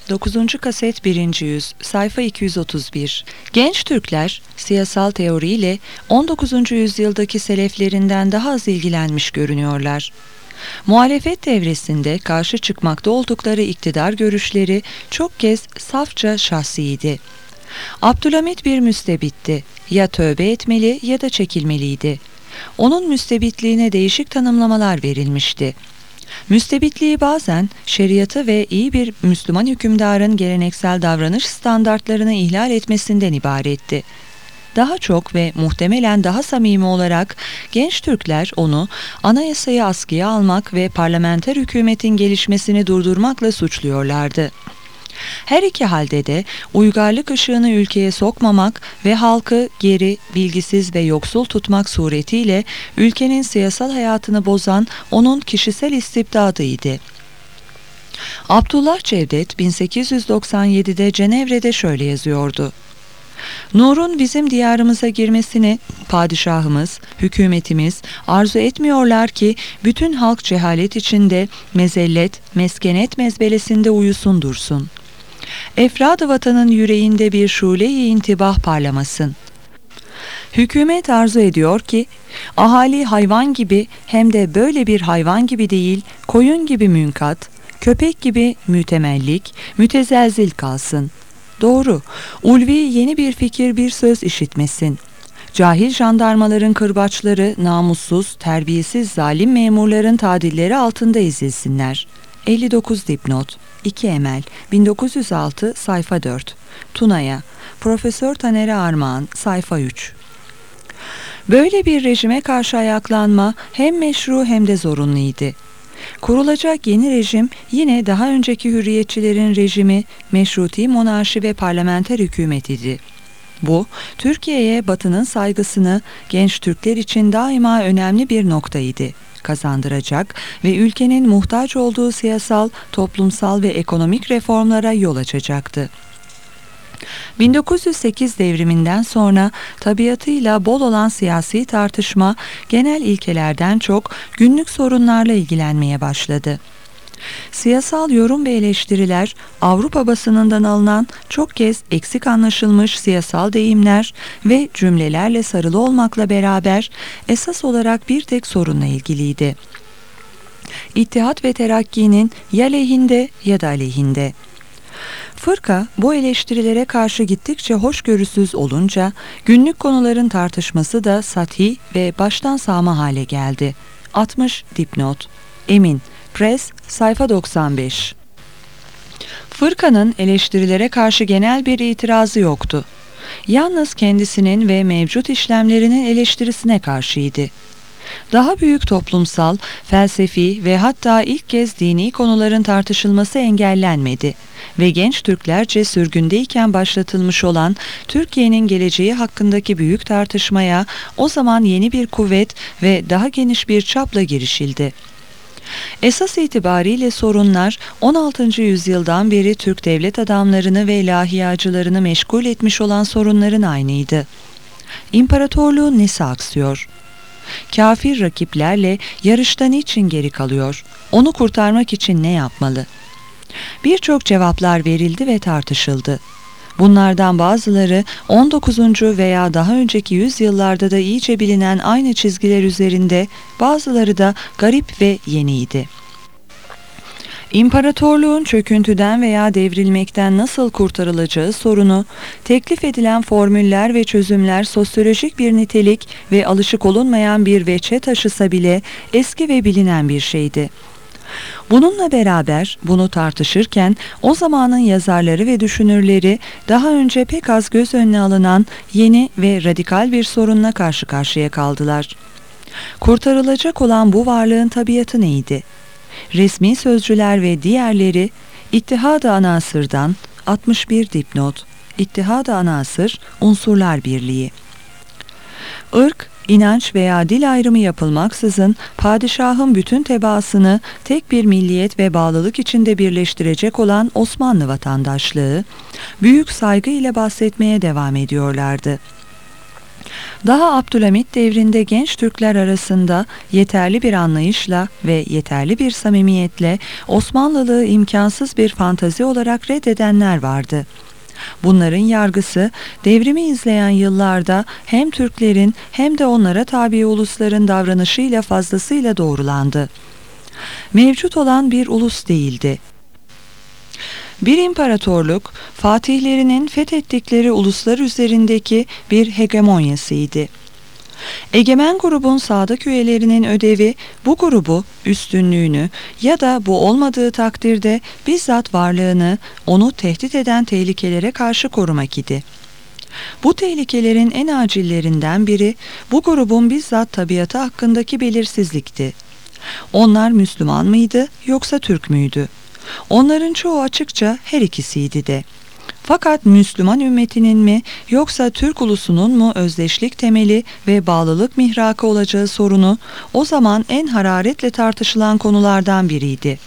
9. kaset 1. yüz, sayfa 231. Genç Türkler, siyasal teoriyle 19. yüzyıldaki seleflerinden daha az ilgilenmiş görünüyorlar. Muhalefet devresinde karşı çıkmakta oldukları iktidar görüşleri çok kez safça şahsiydi. Abdülhamit bir müstebitti. Ya tövbe etmeli ya da çekilmeliydi. Onun müstebitliğine değişik tanımlamalar verilmişti. Müstebitliği bazen şeriatı ve iyi bir Müslüman hükümdarın geleneksel davranış standartlarını ihlal etmesinden ibaretti. Daha çok ve muhtemelen daha samimi olarak genç Türkler onu anayasayı askıya almak ve parlamenter hükümetin gelişmesini durdurmakla suçluyorlardı. Her iki halde de uygarlık ışığını ülkeye sokmamak ve halkı geri, bilgisiz ve yoksul tutmak suretiyle ülkenin siyasal hayatını bozan onun kişisel istibdadıydı. Abdullah Cevdet 1897'de Cenevre'de şöyle yazıyordu: Nur'un bizim diyarımıza girmesini padişahımız, hükümetimiz arzu etmiyorlar ki bütün halk cehalet içinde, mezellet, meskenet mezbelesinde uyusun dursun. Efrad-ı vatanın yüreğinde bir şule-i intibah parlamasın. Hükümet arzu ediyor ki ahali hayvan gibi, hem de böyle bir hayvan gibi değil, koyun gibi münkat, köpek gibi mütemellik, mütezelzil kalsın. Doğru, ulvi yeni bir fikir, bir söz işitmesin. Cahil jandarmaların kırbaçları, namussuz, terbiyesiz zalim memurların tadilleri altında ezilsinler. 59 dipnot 2 Emel 1906 sayfa 4 Tuna'ya Profesör Taner'e Armağan sayfa 3. Böyle bir rejime karşı ayaklanma hem meşru hem de zorunluydu. Kurulacak yeni rejim yine daha önceki hürriyetçilerin rejimi, meşruti monarşi ve parlamenter hükümet idi. Bu, Türkiye'ye Batı'nın saygısını genç Türkler için daima önemli bir noktaydı kazandıracak ve ülkenin muhtaç olduğu siyasal, toplumsal ve ekonomik reformlara yol açacaktı. 1908 devriminden sonra tabiatıyla bol olan siyasi tartışma genel ilkelerden çok günlük sorunlarla ilgilenmeye başladı. Siyasal yorum ve eleştiriler Avrupa basınından alınan çok kez eksik anlaşılmış siyasal deyimler ve cümlelerle sarılı olmakla beraber esas olarak bir tek sorunla ilgiliydi. İttihat ve Terakki'nin ya lehinde ya da aleyhinde. Fırka bu eleştirilere karşı gittikçe hoşgörüsüz olunca günlük konuların tartışması da sathi ve baştan sağma hale geldi. 60 dipnot Emin Press sayfa 95. Fırkanın eleştirilere karşı genel bir itirazı yoktu. Yalnız kendisinin ve mevcut işlemlerinin eleştirisine karşıydı. Daha büyük toplumsal, felsefi ve hatta ilk kez dini konuların tartışılması engellenmedi ve genç Türklerce sürgündeyken başlatılmış olan Türkiye'nin geleceği hakkındaki büyük tartışmaya o zaman yeni bir kuvvet ve daha geniş bir çapla girişildi. Esas itibariyle sorunlar 16. yüzyıldan beri Türk devlet adamlarını ve ilahiyacılarını meşgul etmiş olan sorunların aynıydı. İmparatorluğun nesi aksıyor? Kafir rakiplerle yarışta niçin geri kalıyor? Onu kurtarmak için ne yapmalı? Birçok cevaplar verildi ve tartışıldı. Bunlardan bazıları 19. veya daha önceki yüzyıllarda da iyice bilinen aynı çizgiler üzerinde, bazıları da garip ve yeniydi. İmparatorluğun çöküntüden veya devrilmekten nasıl kurtarılacağı sorunu, teklif edilen formüller ve çözümler sosyolojik bir nitelik ve alışık olunmayan bir veçe taşısa bile eski ve bilinen bir şeydi. Bununla beraber bunu tartışırken o zamanın yazarları ve düşünürleri daha önce pek az göz önüne alınan yeni ve radikal bir sorunla karşı karşıya kaldılar. Kurtarılacak olan bu varlığın tabiatı neydi? Resmi sözcüler ve diğerleri İttihad-ı Anasır'dan 61 dipnot İttihad-ı Anasır Unsurlar Birliği. Irk, İnanç veya dil ayrımı yapılmaksızın padişahın bütün tebaasını tek bir milliyet ve bağlılık içinde birleştirecek olan Osmanlı vatandaşlığı, büyük saygı ile bahsetmeye devam ediyorlardı. Daha Abdülhamit devrinde genç Türkler arasında yeterli bir anlayışla ve yeterli bir samimiyetle Osmanlılığı imkansız bir fantazi olarak reddedenler vardı. Bunların yargısı devrimi izleyen yıllarda hem Türklerin hem de onlara tabi ulusların davranışıyla fazlasıyla doğrulandı. Mevcut olan bir ulus değildi. Bir imparatorluk, fatihlerinin fethettikleri uluslar üzerindeki bir hegemonyasıydı. Egemen grubun sadık üyelerinin ödevi bu grubu, üstünlüğünü ya da bu olmadığı takdirde bizzat varlığını onu tehdit eden tehlikelere karşı korumak idi. Bu tehlikelerin en acillerinden biri bu grubun bizzat tabiatı hakkındaki belirsizlikti. Onlar Müslüman mıydı yoksa Türk müydü? Onların çoğu açıkça her ikisiydi de. Fakat Müslüman ümmetinin mi yoksa Türk ulusunun mu özdeşlik temeli ve bağlılık mihrakı olacağı sorunu o zaman en hararetle tartışılan konulardan biriydi.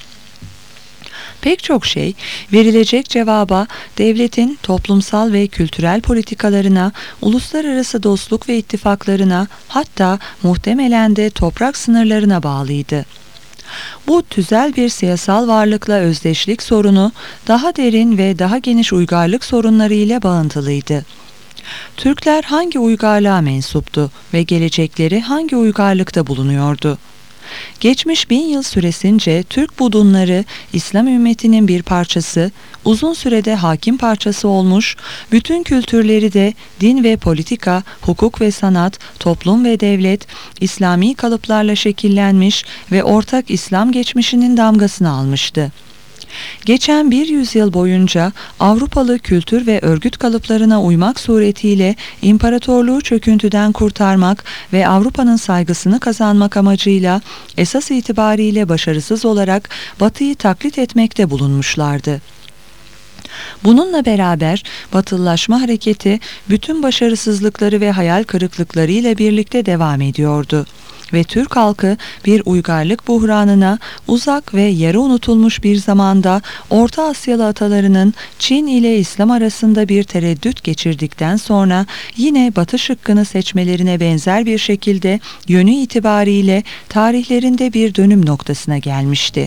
Pek çok şey verilecek cevaba devletin toplumsal ve kültürel politikalarına, uluslararası dostluk ve ittifaklarına, hatta muhtemelen de toprak sınırlarına bağlıydı. Bu tüzel bir siyasal varlıkla özdeşlik sorunu daha derin ve daha geniş uygarlık sorunları ile bağıntılıydı. Türkler hangi uygarlığa mensuptu ve gelecekleri hangi uygarlıkta bulunuyordu? Geçmiş 1000 yıl süresince Türk budunları İslam ümmetinin bir parçası, uzun sürede hakim parçası olmuş, bütün kültürleri de din ve politika, hukuk ve sanat, toplum ve devlet, İslami kalıplarla şekillenmiş ve ortak İslam geçmişinin damgasını almıştı. Geçen bir yüzyıl boyunca Avrupalı kültür ve örgüt kalıplarına uymak suretiyle imparatorluğu çöküntüden kurtarmak ve Avrupa'nın saygısını kazanmak amacıyla esas itibariyle başarısız olarak Batı'yı taklit etmekte bulunmuşlardı. Bununla beraber Batılılaşma hareketi bütün başarısızlıkları ve hayal kırıklıkları ile birlikte devam ediyordu. Ve Türk halkı bir uygarlık buhranına uzak ve yarı unutulmuş bir zamanda Orta Asyalı atalarının Çin ile İslam arasında bir tereddüt geçirdikten sonra yine Batı şıkkını seçmelerine benzer bir şekilde yönü itibariyle tarihlerinde bir dönüm noktasına gelmişti.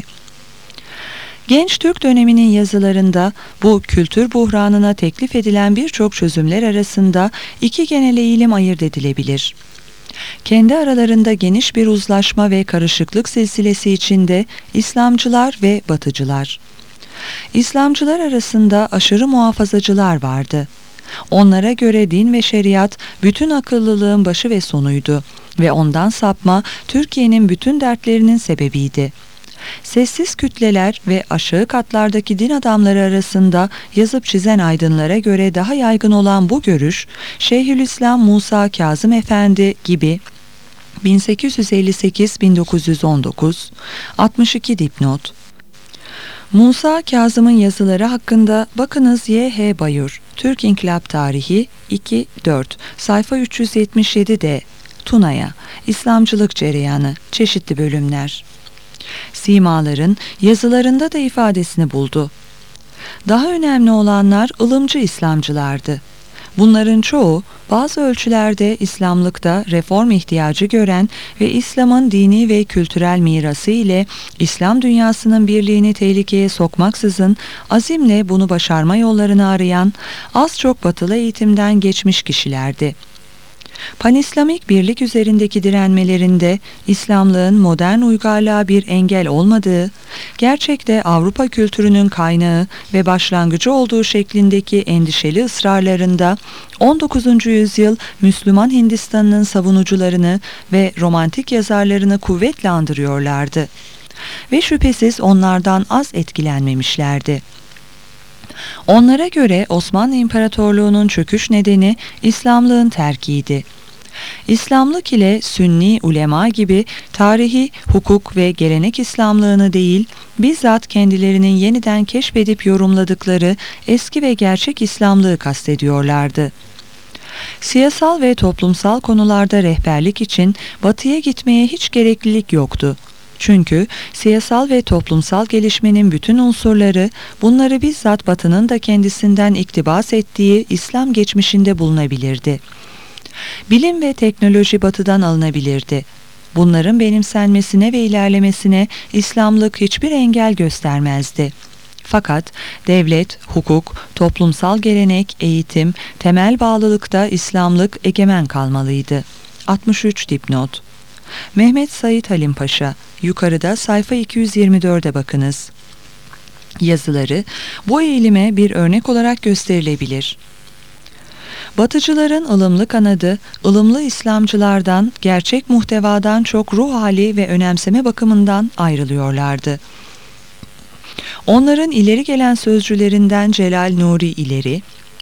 Genç Türk döneminin yazılarında bu kültür buhranına teklif edilen birçok çözümler arasında iki genel eğilim ayırt edilebilir. Kendi aralarında geniş bir uzlaşma ve karışıklık silsilesi içinde İslamcılar ve Batıcılar. İslamcılar arasında aşırı muhafazacılar vardı. Onlara göre din ve şeriat bütün akıllılığın başı ve sonuydu ve ondan sapma Türkiye'nin bütün dertlerinin sebebiydi. Sessiz kütleler ve aşağı katlardaki din adamları arasında yazıp çizen aydınlara göre daha yaygın olan bu görüş, Şeyhülislam Musa Kazım Efendi gibi 1858-1919, 62 dipnot. Musa Kazım'ın yazıları hakkında bakınız Y.H. Bayur, Türk İnkılap Tarihi 2-4, sayfa 377'de, Tuna'ya, İslamcılık Cereyanı, çeşitli bölümler. Simaların yazılarında da ifadesini buldu. Daha önemli olanlar ılımcı İslamcılardı. Bunların çoğu bazı ölçülerde İslamlıkta reform ihtiyacı gören ve İslam'ın dini ve kültürel mirası ile İslam dünyasının birliğini tehlikeye sokmaksızın azimle bunu başarma yollarını arayan az çok batılı eğitimden geçmiş kişilerdi. Panislamik birlik üzerindeki direnmelerinde İslamlığın modern uygarlığa bir engel olmadığı, gerçekte Avrupa kültürünün kaynağı ve başlangıcı olduğu şeklindeki endişeli ısrarlarında 19. yüzyıl Müslüman Hindistan'ın savunucularını ve romantik yazarlarını kuvvetle andırıyorlardı. Ve şüphesiz onlardan az etkilenmemişlerdi. Onlara göre Osmanlı İmparatorluğu'nun çöküş nedeni İslamlığın terkiydi. İslamlık ile Sünni ulema gibi tarihi, hukuk ve gelenek İslamlığını değil, bizzat kendilerinin yeniden keşfedip yorumladıkları eski ve gerçek İslamlığı kastediyorlardı. Siyasal ve toplumsal konularda rehberlik için Batı'ya gitmeye hiç gereklilik yoktu. Çünkü siyasal ve toplumsal gelişmenin bütün unsurları bunları bizzat Batı'nın da kendisinden iktibas ettiği İslam geçmişinde bulunabilirdi. Bilim ve teknoloji batıdan alınabilirdi. Bunların benimsenmesine ve ilerlemesine İslamlık hiçbir engel göstermezdi. Fakat devlet, hukuk, toplumsal gelenek, eğitim, temel bağlılıkta İslamlık egemen kalmalıydı. 63 dipnot. Mehmet Said Halim Paşa, yukarıda sayfa 224'e bakınız. Yazıları bu eğilime bir örnek olarak gösterilebilir. Batıcıların ılımlı kanadı, ılımlı İslamcılardan, gerçek muhtevadan çok ruh hali ve önemseme bakımından ayrılıyorlardı. Onların ileri gelen sözcülerinden Celal Nuri İleri,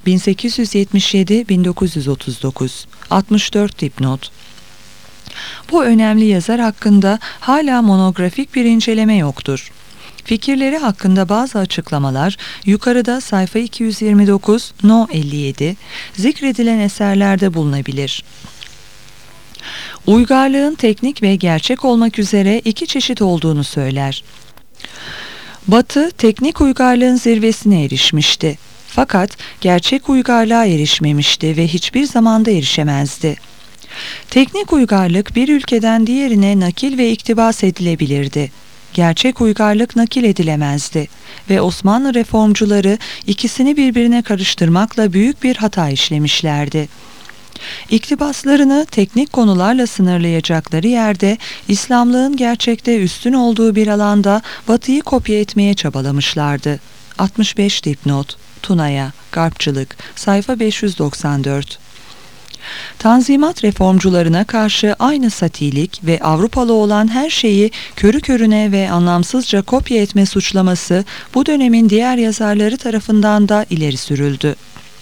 1877-1939, 64 dipnot. Bu önemli yazar hakkında hala monografik bir inceleme yoktur. Fikirleri hakkında bazı açıklamalar yukarıda sayfa 229, no 57 zikredilen eserlerde bulunabilir. Uygarlığın teknik ve gerçek olmak üzere iki çeşit olduğunu söyler. Batı teknik uygarlığın zirvesine erişmişti. Fakat gerçek uygarlığa erişmemişti ve hiçbir zamanda erişemezdi. Teknik uygarlık bir ülkeden diğerine nakil ve iktibas edilebilirdi. Gerçek uygarlık nakil edilemezdi ve Osmanlı reformcuları ikisini birbirine karıştırmakla büyük bir hata işlemişlerdi. İktibaslarını teknik konularla sınırlayacakları yerde İslamlığın gerçekte üstün olduğu bir alanda Batı'yı kopya etmeye çabalamışlardı. 65 dipnot. Tuna'ya, Garpçılık, sayfa 594. Tanzimat reformcularına karşı aynı satilik ve Avrupalı olan her şeyi körü körüne ve anlamsızca kopya etme suçlaması bu dönemin diğer yazarları tarafından da ileri sürüldü.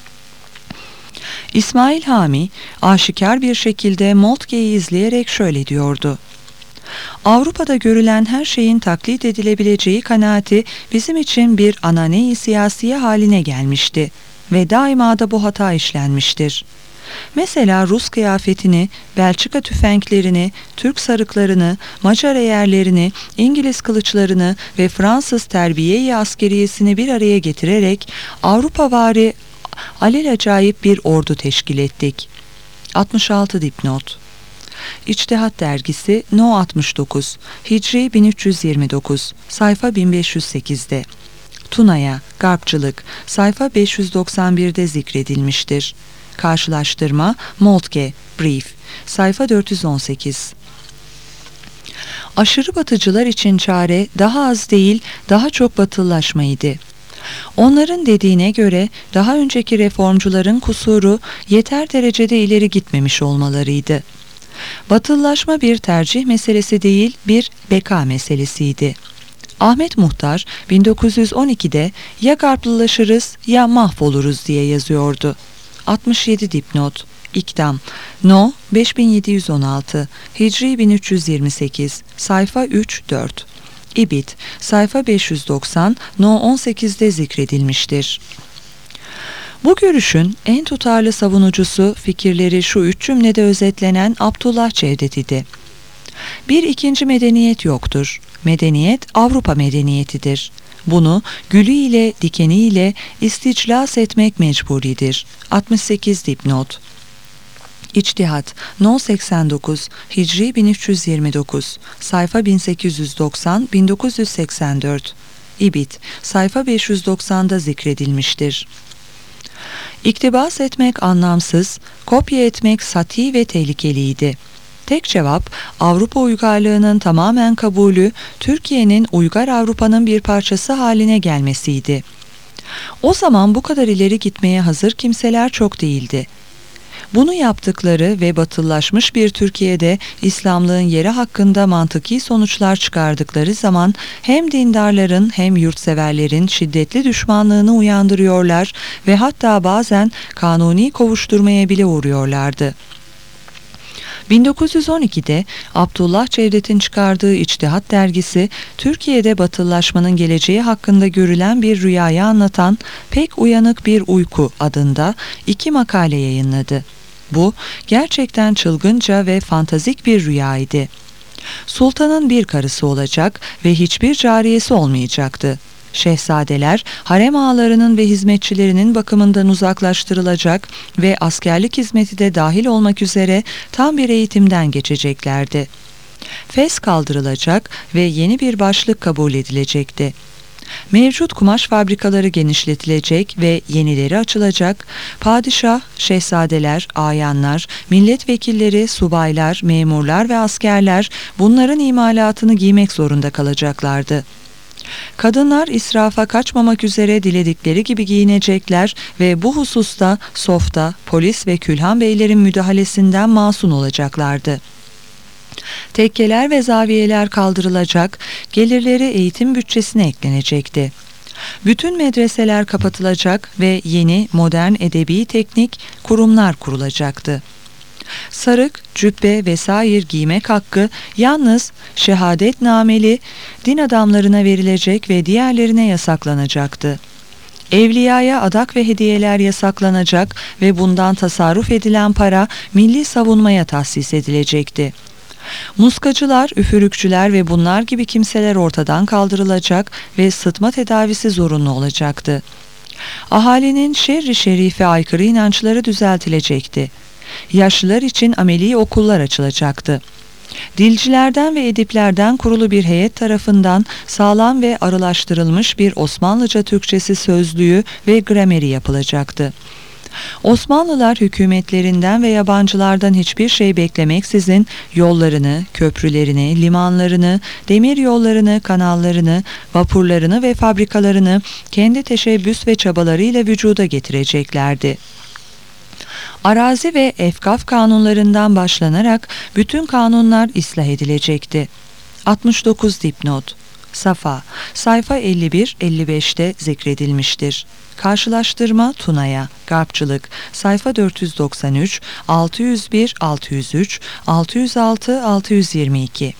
İsmail Hami aşikar bir şekilde Moltke'yi izleyerek şöyle diyordu: Avrupa'da görülen her şeyin taklit edilebileceği kanaati bizim için bir anane-i siyasiye haline gelmişti ve daima da bu hata işlenmiştir. Mesela Rus kıyafetini, Belçika tüfeklerini, Türk sarıklarını, Macar eğerlerini, İngiliz kılıçlarını ve Fransız terbiye-i askeriyesini bir araya getirerek Avrupavari alelacayip bir ordu teşkil ettik. 66 dipnot. İçtihat Dergisi No 69, Hicri 1329, sayfa 1508'de. Tuna'ya, Garpçılık, sayfa 591'de zikredilmiştir. Karşılaştırma Moltke, Brief, sayfa 418. Aşırı batıcılar için çare daha az değil, daha çok batılılaşmaydı. Onların dediğine göre daha önceki reformcuların kusuru yeter derecede ileri gitmemiş olmalarıydı. Batılılaşma bir tercih meselesi değil, bir beka meselesiydi. Ahmet Muhtar 1912'de ya Garplılaşırız ya mahvoluruz diye yazıyordu. 67 dipnot. İkdam. No 5716. Hicri 1328. Sayfa 3-4. İbit. Sayfa 590. No 18'de zikredilmiştir. Bu görüşün en tutarlı savunucusu fikirleri şu üç cümlede özetlenen Abdullah Cevdet idi. Bir ikinci medeniyet yoktur. Medeniyet Avrupa medeniyetidir. Bunu gülüyle dikeniyle isticlas etmek mecburidir. 68 dipnot. İçtihat No 89 Hicri 1329 sayfa 1890-1984 İbit sayfa 590'da zikredilmiştir. İktibas etmek anlamsız, kopya etmek sati ve tehlikeliydi. Tek cevap Avrupa uygarlığının tamamen kabulü, Türkiye'nin uygar Avrupa'nın bir parçası haline gelmesiydi. O zaman bu kadar ileri gitmeye hazır kimseler çok değildi. Bunu yaptıkları ve batılılaşmış bir Türkiye'de İslamlığın yeri hakkında mantıki sonuçlar çıkardıkları zaman hem dindarların hem yurtseverlerin şiddetli düşmanlığını uyandırıyorlar ve hatta bazen kanuni kovuşturmaya bile uğruyorlardı. 1912'de Abdullah Cevdet'in çıkardığı İçtihat Dergisi, Türkiye'de batılılaşmanın geleceği hakkında görülen bir rüyayı anlatan Pek Uyanık Bir Uyku adında 2 makale yayınladı. Bu gerçekten çılgınca ve fantazik bir rüyaydı. Sultanın bir karısı olacak ve hiçbir cariyesi olmayacaktı. Şehzadeler, harem ağalarının ve hizmetçilerinin bakımından uzaklaştırılacak ve askerlik hizmeti de dahil olmak üzere tam bir eğitimden geçeceklerdi. Fes kaldırılacak ve yeni bir başlık kabul edilecekti. Mevcut kumaş fabrikaları genişletilecek ve yenileri açılacak, padişah, şehzadeler, ayanlar, milletvekilleri, subaylar, memurlar ve askerler bunların imalatını giymek zorunda kalacaklardı. Kadınlar israfa kaçmamak üzere diledikleri gibi giyinecekler ve bu hususta softa, polis ve külhan beylerin müdahalesinden masum olacaklardı. Tekkeler ve zaviyeler kaldırılacak, gelirleri eğitim bütçesine eklenecekti. Bütün medreseler kapatılacak ve yeni, modern edebi teknik kurumlar kurulacaktı. Sarık, cübbe vesaire giymek hakkı yalnız şehadetnameli din adamlarına verilecek ve diğerlerine yasaklanacaktı. Evliyaya adak ve hediyeler yasaklanacak ve bundan tasarruf edilen para milli savunmaya tahsis edilecekti. Muskacılar, üfürükçüler ve bunlar gibi kimseler ortadan kaldırılacak ve sıtma tedavisi zorunlu olacaktı. Ahalinin şerri şerife aykırı inançları düzeltilecekti. Yaşlılar için ameli okullar açılacaktı. Dilcilerden ve ediplerden kurulu bir heyet tarafından sağlam ve arılaştırılmış bir Osmanlıca Türkçesi sözlüğü ve grameri yapılacaktı. Osmanlılar hükümetlerinden ve yabancılardan hiçbir şey beklemeksizin yollarını, köprülerini, limanlarını, demir yollarını, kanallarını, vapurlarını ve fabrikalarını kendi teşebbüs ve çabalarıyla vücuda getireceklerdi. Arazi ve efkaf kanunlarından başlanarak bütün kanunlar ıslah edilecekti. 69 dipnot. Safa, sayfa 51-55'te zikredilmiştir. Karşılaştırma Tuna'ya, Garpçılık, sayfa 493, 601, 603, 606, 622.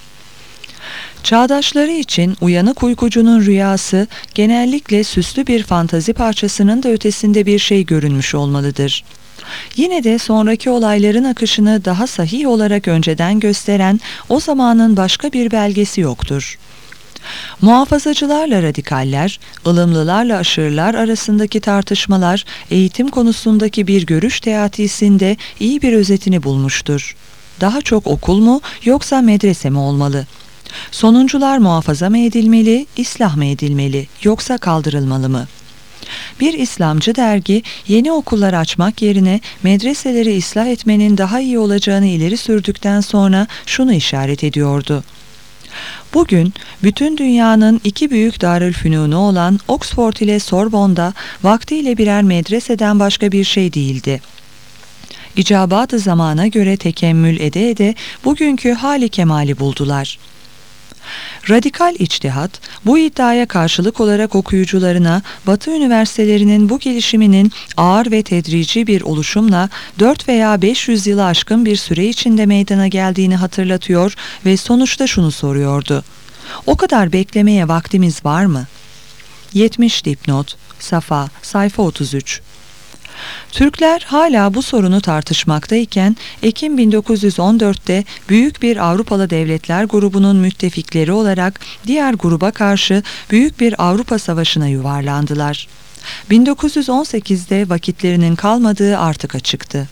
Çağdaşları için uyanık uykucunun rüyası genellikle süslü bir fantazi parçasının da ötesinde bir şey görünmüş olmalıdır. Yine de sonraki olayların akışını daha sahih olarak önceden gösteren o zamanın başka bir belgesi yoktur. Muhafazacılarla radikaller, ılımlılarla aşırılar arasındaki tartışmalar eğitim konusundaki bir görüş teatisinde iyi bir özetini bulmuştur. Daha çok okul mu yoksa medrese mi olmalı? Sonuncular muhafaza mı edilmeli, ıslah mı edilmeli yoksa kaldırılmalı mı? Bir İslamcı dergi yeni okullar açmak yerine medreseleri ıslah etmenin daha iyi olacağını ileri sürdükten sonra şunu işaret ediyordu. Bugün bütün dünyanın iki büyük darülfünunu olan Oxford ile Sorbonne'da vaktiyle birer medreseden başka bir şey değildi. İcabat-ı zamana göre tekemmül ede ede bugünkü hali kemali buldular. Radikal içtihat, bu iddiaya karşılık olarak okuyucularına Batı üniversitelerinin bu gelişiminin ağır ve tedrici bir oluşumla 4 veya 500 yılı aşkın bir süre içinde meydana geldiğini hatırlatıyor ve sonuçta şunu soruyordu. O kadar beklemeye vaktimiz var mı? 70 dipnot, Safa, sayfa 33. Türkler hala bu sorunu tartışmaktayken Ekim 1914'te büyük bir Avrupalı devletler grubunun müttefikleri olarak diğer gruba karşı büyük bir Avrupa Savaşı'na yuvarlandılar. 1918'de vakitlerinin kalmadığı artık açıktı.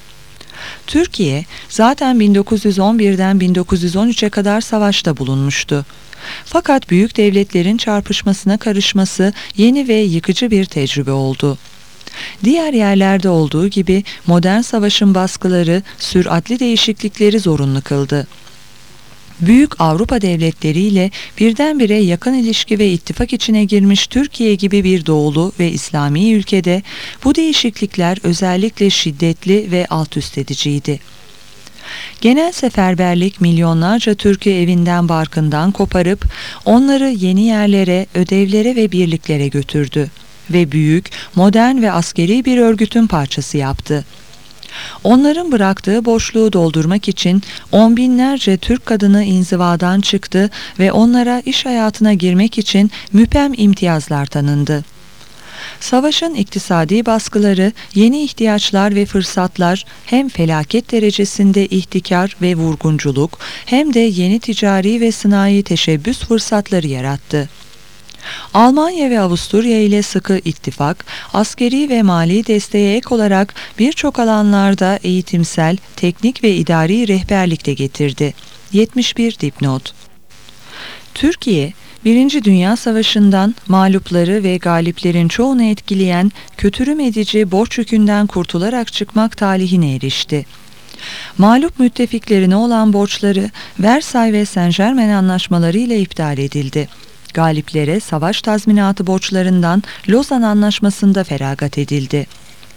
Türkiye zaten 1911'den 1913'e kadar savaşta bulunmuştu. Fakat büyük devletlerin çarpışmasına karışması yeni ve yıkıcı bir tecrübe oldu. Diğer yerlerde olduğu gibi modern savaşın baskıları süratli değişiklikleri zorunlu kıldı. Büyük Avrupa devletleriyle birdenbire yakın ilişki ve ittifak içine girmiş Türkiye gibi bir doğulu ve İslami ülkede bu değişiklikler özellikle şiddetli ve altüst ediciydi. Genel seferberlik milyonlarca Türk'ü evinden barkından koparıp onları yeni yerlere, ödevlere ve birliklere götürdü ve büyük, modern ve askeri bir örgütün parçası yaptı. Onların bıraktığı boşluğu doldurmak için on binlerce Türk kadını inzivadan çıktı ve onlara iş hayatına girmek için müphem imtiyazlar tanındı. Savaşın iktisadi baskıları, yeni ihtiyaçlar ve fırsatlar hem felaket derecesinde ihtikar ve vurgunculuk hem de yeni ticari ve sınai teşebbüs fırsatları yarattı. Almanya ve Avusturya ile sıkı ittifak, askeri ve mali desteğe ek olarak birçok alanlarda eğitimsel, teknik ve idari rehberlik de getirdi. 71 dipnot. Türkiye, Birinci Dünya Savaşı'ndan mağlupları ve galiplerin çoğunu etkileyen kötürüm edici borç yükünden kurtularak çıkmak talihine erişti. Mağlup müttefiklerine olan borçları Versay ve Saint-Germain anlaşmaları ile iptal edildi. Galiplere savaş tazminatı borçlarından Lozan Anlaşması'nda feragat edildi.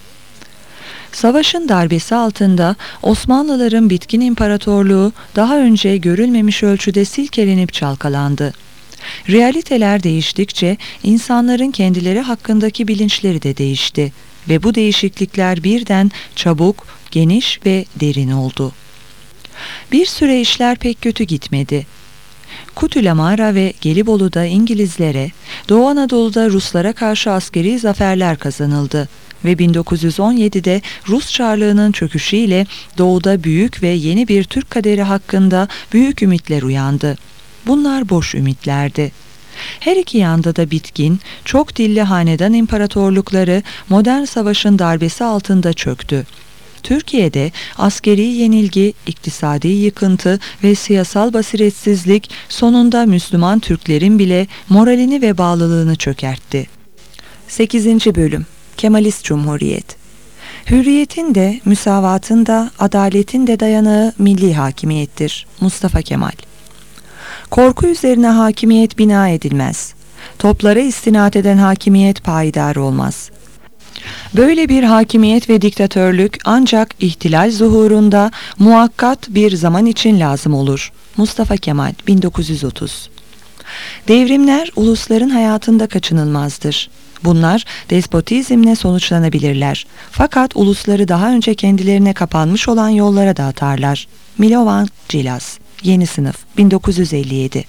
Savaşın darbesi altında Osmanlıların bitkin imparatorluğu daha önce görülmemiş ölçüde silkelenip çalkalandı. Realiteler değiştikçe insanların kendileri hakkındaki bilinçleri de değişti ve bu değişiklikler birden çabuk, geniş ve derin oldu. Bir süre işler pek kötü gitmedi. Kutülamara ve Gelibolu'da İngilizlere, Doğu Anadolu'da Ruslara karşı askeri zaferler kazanıldı ve 1917'de Rus Çarlığı'nın çöküşüyle Doğu'da büyük ve yeni bir Türk kaderi hakkında büyük ümitler uyandı. Bunlar boş ümitlerdi. Her iki yanda da bitkin, çok dilli hanedan imparatorlukları modern savaşın darbesi altında çöktü. Türkiye'de askeri yenilgi, iktisadi yıkıntı ve siyasal basiretsizlik sonunda Müslüman Türklerin bile moralini ve bağlılığını çökertti. 8. Bölüm Kemalist Cumhuriyet. Hürriyetin de, müsavatın da, adaletin de dayanağı milli hakimiyettir. Mustafa Kemal. Korku üzerine hakimiyet bina edilmez. Toplara istinad eden hakimiyet payidar olmaz. Böyle bir hakimiyet ve diktatörlük ancak ihtilal zuhurunda muhakkat bir zaman için lazım olur. Mustafa Kemal 1930. Devrimler ulusların hayatında kaçınılmazdır. Bunlar despotizmle sonuçlanabilirler. Fakat ulusları daha önce kendilerine kapanmış olan yollara da atarlar. Milovan Cilas, Yeni Sınıf, 1957.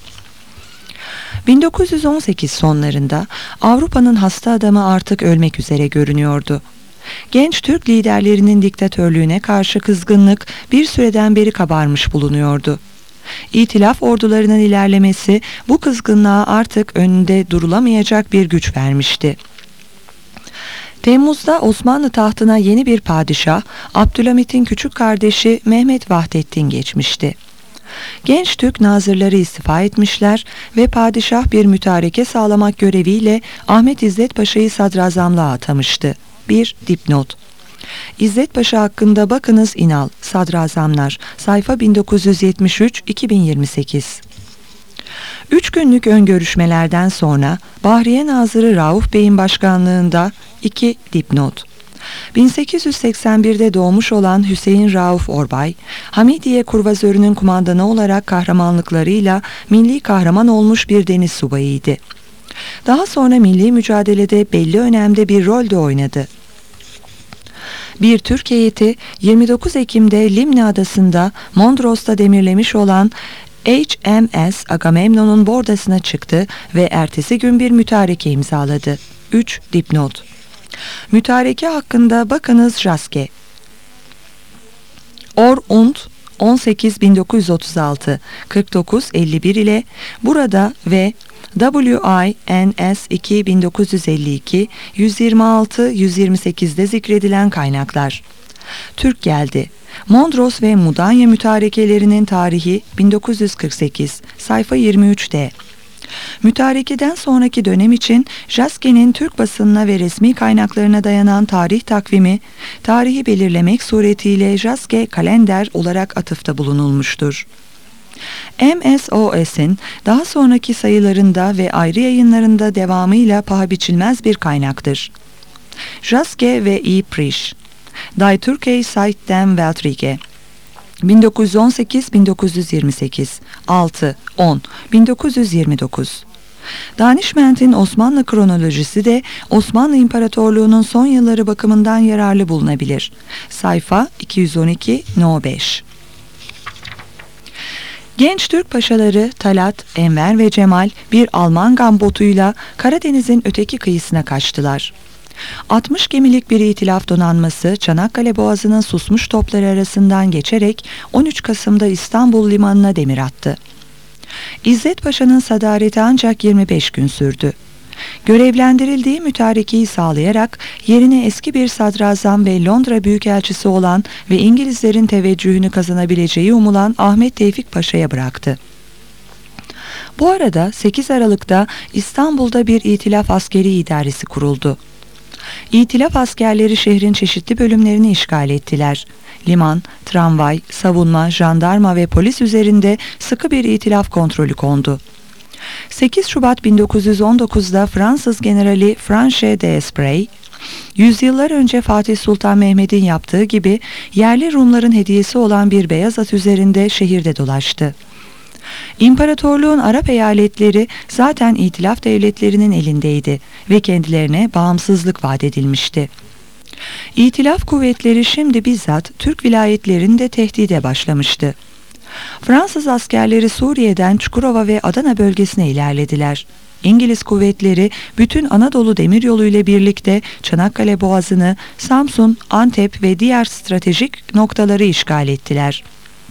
1918 sonlarında Avrupa'nın hasta adamı artık ölmek üzere görünüyordu. Genç Türk liderlerinin diktatörlüğüne karşı kızgınlık bir süreden beri kabarmış bulunuyordu. İtilaf ordularının ilerlemesi bu kızgınlığa artık önünde durulamayacak bir güç vermişti. Temmuz'da Osmanlı tahtına yeni bir padişah, Abdülhamit'in küçük kardeşi Mehmet Vahdettin geçmişti. Genç Türk nazırları istifa etmişler ve padişah bir mütareke sağlamak göreviyle Ahmet İzzet Paşa'yı sadrazamlığa atamıştı. Bir dipnot. İzzet Paşa hakkında bakınız İnal, Sadrazamlar, sayfa 1973-2028. 3 günlük ön görüşmelerden sonra Bahriye Nazırı Rauf Bey'in başkanlığında 2 dipnot. 1881'de doğmuş olan Hüseyin Rauf Orbay, Hamidiye Kurvazörü'nün kumandanı olarak kahramanlıklarıyla milli kahraman olmuş bir deniz subayıydı. Daha sonra milli mücadelede belli önemde bir rol de oynadı. Bir Türk heyeti 29 Ekim'de Limni Adası'nda Mondros'ta demirlemiş olan HMS Agamemnon'un bordasına çıktı ve ertesi gün bir mütareke imzaladı. 3 dipnot. Mütareke hakkında bakınız Jaske. Or und 18.1936 49.51 ile burada ve WINS 2.1952 126-128'de zikredilen kaynaklar. Türk geldi. Mondros ve Mudanya mütarekelerinin tarihi 1948 sayfa 23'de. Mütarekeden sonraki dönem için Jaske'nin Türk basınına ve resmi kaynaklarına dayanan tarih takvimi, tarihi belirlemek suretiyle Jaske kalender olarak atıfta bulunulmuştur. MSOS'in daha sonraki sayılarında ve ayrı yayınlarında devamıyla paha biçilmez bir kaynaktır. Jaske ve E. Prisch, Die Türkei seit dem Weltkriege 1918-1928 6-10 1929. Danişment'in Osmanlı kronolojisi de Osmanlı İmparatorluğu'nun son yılları bakımından yararlı bulunabilir. Sayfa 212 No 5. Genç Türk paşaları Talat, Enver ve Cemal bir Alman gambotuyla Karadeniz'in öteki kıyısına kaçtılar. 60 gemilik bir itilaf donanması Çanakkale Boğazı'nın susmuş topları arasından geçerek 13 Kasım'da İstanbul limanına demir attı. İzzet Paşa'nın sadareti ancak 25 gün sürdü. Görevlendirildiği mütarekeyi sağlayarak yerine eski bir sadrazam ve Londra Büyükelçisi olan ve İngilizlerin teveccühünü kazanabileceği umulan Ahmet Tevfik Paşa'ya bıraktı. Bu arada 8 Aralık'ta İstanbul'da bir İtilaf Askeri İdaresi kuruldu. İtilaf askerleri şehrin çeşitli bölümlerini işgal ettiler. Liman, tramvay, savunma, jandarma ve polis üzerinde sıkı bir itilaf kontrolü kondu. 8 Şubat 1919'da Fransız generali Franchet d'Esprit, yüzyıllar önce Fatih Sultan Mehmet'in yaptığı gibi yerli Rumların hediyesi olan bir beyaz at üzerinde şehirde dolaştı. İmparatorluğun Arap eyaletleri zaten İtilaf devletlerinin elindeydi ve kendilerine bağımsızlık vaat edilmişti. İtilaf kuvvetleri şimdi bizzat Türk vilayetlerini de tehdide başlamıştı. Fransız askerleri Suriye'den Çukurova ve Adana bölgesine ilerlediler. İngiliz kuvvetleri bütün Anadolu demiryolu ile birlikte Çanakkale Boğazı'nı, Samsun, Antep ve diğer stratejik noktaları işgal ettiler.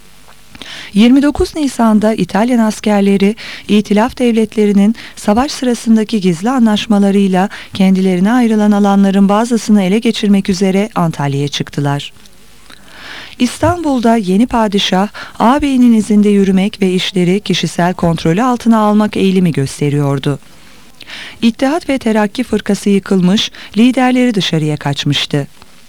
29 Nisan'da İtalyan askerleri İtilaf devletlerinin savaş sırasındaki gizli anlaşmalarıyla kendilerine ayrılan alanların bazısını ele geçirmek üzere Antalya'ya çıktılar. İstanbul'da yeni padişah ağabeyinin izinde yürümek ve işleri kişisel kontrolü altına almak eğilimi gösteriyordu. İttihat ve Terakki fırkası yıkılmış, liderleri dışarıya kaçmıştı.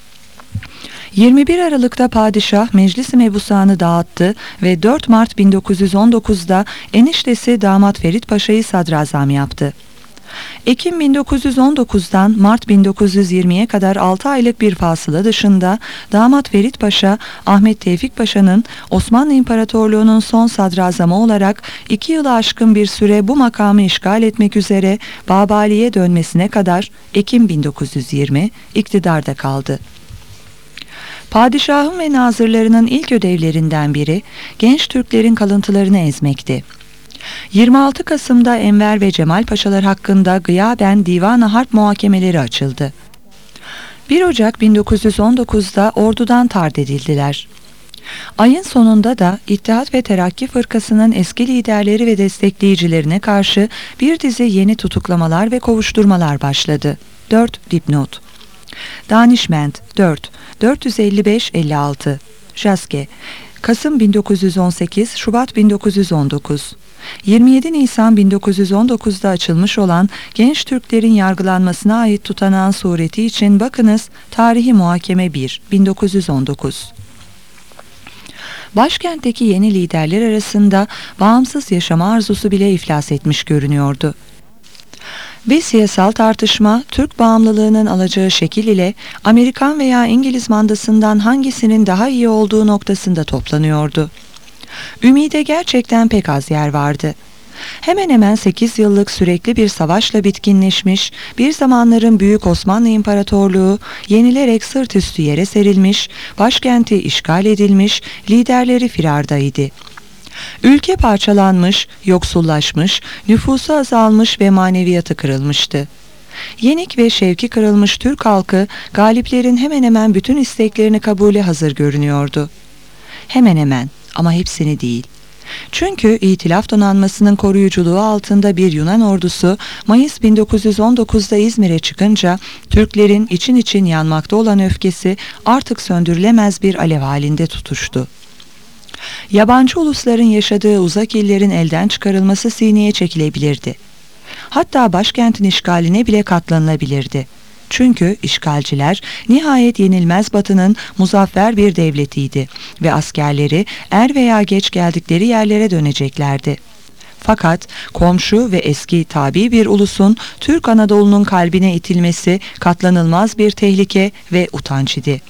21 Aralık'ta padişah Meclis-i Mebusan'ı dağıttı ve 4 Mart 1919'da eniştesi damat Ferit Paşa'yı sadrazam yaptı. Ekim 1919'dan Mart 1920'ye kadar 6 aylık bir fasıla dışında damat Ferit Paşa, Ahmet Tevfik Paşa'nın Osmanlı İmparatorluğu'nun son sadrazamı olarak 2 yılı aşkın bir süre bu makamı işgal etmek üzere Babali'ye dönmesine kadar Ekim 1920 iktidarda kaldı. Padişahın ve nazırlarının ilk ödevlerinden biri genç Türklerin kalıntılarını ezmekti. 26 Kasım'da Enver ve Cemal Paşalar hakkında gıyaben Divan-ı Harp muhakemeleri açıldı. 1 Ocak 1919'da ordudan tard edildiler. Ayın sonunda da İttihat ve Terakki Fırkası'nın eski liderleri ve destekleyicilerine karşı bir dizi yeni tutuklamalar ve kovuşturmalar başladı. 4 dipnot. Danişment 4 455-56 Jaske Kasım 1918 Şubat 1919 27 Nisan 1919'da açılmış olan genç Türklerin yargılanmasına ait tutanağın sureti için bakınız Tarihi Muhakeme 1 1919. Başkentteki yeni liderler arasında bağımsız yaşama arzusu bile iflas etmiş görünüyordu. Ve siyasal tartışma Türk bağımlılığının alacağı şekil ile Amerikan veya İngiliz mandasından hangisinin daha iyi olduğu noktasında toplanıyordu. Ümide gerçekten pek az yer vardı. Hemen hemen 8 yıllık sürekli bir savaşla bitkinleşmiş, bir zamanların Büyük Osmanlı İmparatorluğu yenilerek sırt üstü yere serilmiş, başkenti işgal edilmiş, liderleri firardaydı. Ülke parçalanmış, yoksullaşmış, nüfusu azalmış ve maneviyatı kırılmıştı. Yenik ve şevki kırılmış Türk halkı galiplerin hemen hemen bütün isteklerini kabule hazır görünüyordu. Hemen hemen ama hepsini değil. Çünkü İtilaf Donanması'nın koruyuculuğu altında bir Yunan ordusu Mayıs 1919'da İzmir'e çıkınca Türklerin için için yanmakta olan öfkesi artık söndürülemez bir alev halinde tutuştu. Yabancı ulusların yaşadığı uzak illerin elden çıkarılması sineye çekilebilirdi. Hatta başkentin işgaline bile katlanılabilirdi. Çünkü işgalciler nihayet yenilmez Batı'nın muzaffer bir devletiydi ve askerleri er veya geç geldikleri yerlere döneceklerdi. Fakat komşu ve eski tabi bir ulusun Türk Anadolu'nun kalbine itilmesi katlanılmaz bir tehlike ve utanç idi.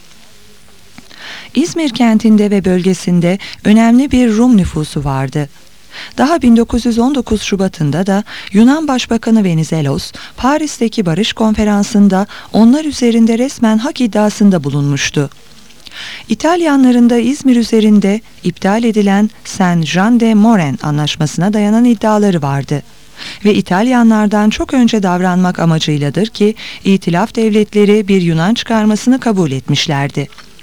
İzmir kentinde ve bölgesinde önemli bir Rum nüfusu vardı. Daha 1919 Şubat'ında da Yunan Başbakanı Venizelos, Paris'teki Barış Konferansı'nda onlar üzerinde resmen hak iddiasında bulunmuştu. İtalyanların da İzmir üzerinde iptal edilen Saint-Jean de Maurienne anlaşmasına dayanan iddiaları vardı. Ve İtalyanlardan çok önce davranmak amacıyladır ki İtilaf devletleri bir Yunan çıkarmasını kabul etmişlerdi.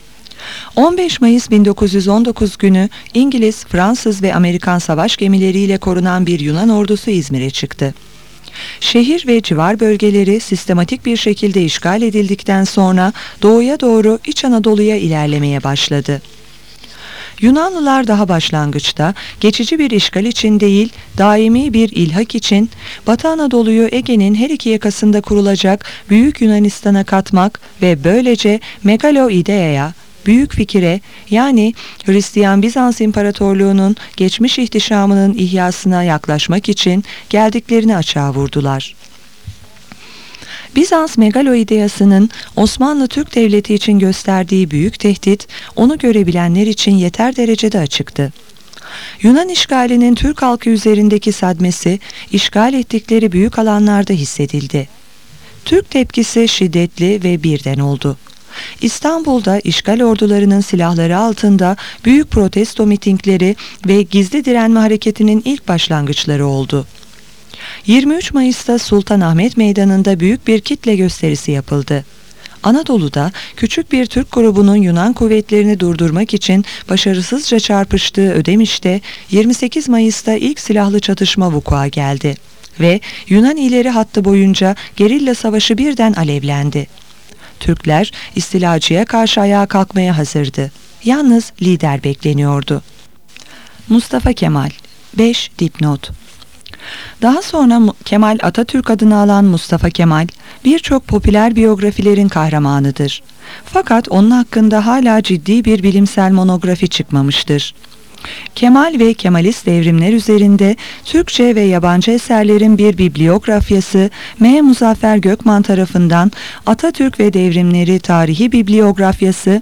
15 Mayıs 1919 günü İngiliz, Fransız ve Amerikan savaş gemileriyle korunan bir Yunan ordusu İzmir'e çıktı. Şehir ve civar bölgeleri sistematik bir şekilde işgal edildikten sonra doğuya doğru İç Anadolu'ya ilerlemeye başladı. Yunanlılar daha başlangıçta geçici bir işgal için değil, daimi bir ilhak için Batı Anadolu'yu Ege'nin her iki yakasında kurulacak Büyük Yunanistan'a katmak ve böylece Megaloidea'ya, Büyük Fikire, yani Hristiyan Bizans İmparatorluğu'nun geçmiş ihtişamının ihyasına yaklaşmak için geldiklerini açığa vurdular. Bizans megaloideasının Osmanlı Türk Devleti için gösterdiği büyük tehdit, onu görebilenler için yeter derecede açıktı. Yunan işgalinin Türk halkı üzerindeki sadmesi, işgal ettikleri büyük alanlarda hissedildi. Türk tepkisi şiddetli ve birden oldu. İstanbul'da işgal ordularının silahları altında büyük protesto mitingleri ve gizli direnme hareketinin ilk başlangıçları oldu. 23 Mayıs'ta Sultanahmet Meydanı'nda büyük bir kitle gösterisi yapıldı. Anadolu'da küçük bir Türk grubunun Yunan kuvvetlerini durdurmak için başarısızca çarpıştığı Ödemiş'te 28 Mayıs'ta ilk silahlı çatışma vuku'a geldi ve Yunan ileri hattı boyunca gerilla savaşı birden alevlendi. Türkler istilacıya karşı ayağa kalkmaya hazırdı. Yalnız lider bekleniyordu. Mustafa Kemal 5 dipnot. Daha sonra Kemal Atatürk adını alan Mustafa Kemal birçok popüler biyografilerin kahramanıdır. Fakat onun hakkında hala ciddi bir bilimsel monografi çıkmamıştır. Kemal ve Kemalist devrimler üzerinde Türkçe ve yabancı eserlerin bir bibliografyası M. Muzaffer Gökman tarafından Atatürk ve Devrimleri Tarihi Bibliografyası